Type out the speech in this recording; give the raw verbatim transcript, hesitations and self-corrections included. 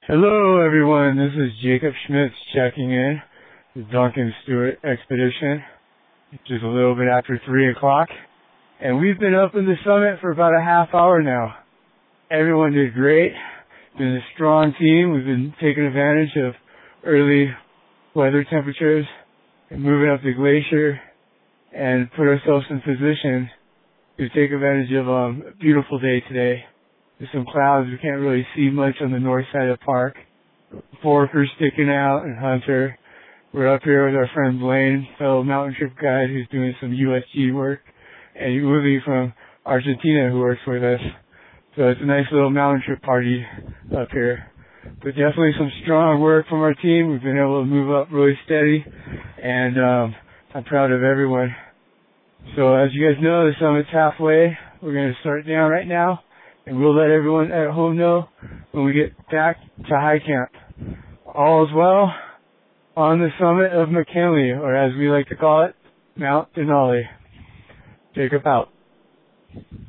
Hello everyone, this is Jacob Schmitz checking in, the Duncan Stewart Expedition, just a little bit after three o'clock, and we've been up in the summit for about a half hour now. Everyone did great, been a strong team, we've been taking advantage of early weather temperatures and moving up the glacier and put ourselves in position to take advantage of um, a beautiful day today. There's some clouds, we can't really see much on the north side of the park. Forker's sticking out and Hunter. We're up here with our friend Blaine, fellow mountain trip guide who's doing some U S G work, and Uli from Argentina who works with us. So it's a nice little mountain trip party up here. But definitely some strong work from our team. We've been able to move up really steady, and um, I'm proud of everyone. So as you guys know, the summit's halfway. We're going to start down right now, and we'll let everyone at home know when we get back to high camp. All is well on the summit of McKinley, or as we like to call it, Mount Denali. Jacob out.